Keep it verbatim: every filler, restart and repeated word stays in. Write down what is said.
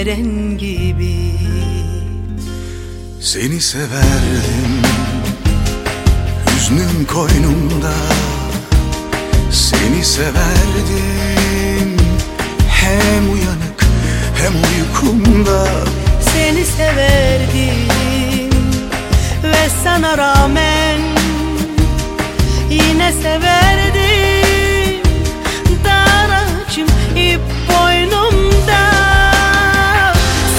siren gibi. Seni severdim hüznüm koynumda, seni severdim hem uyanık hem uykumda. Seni severdim ve sana rağmen yine severdim.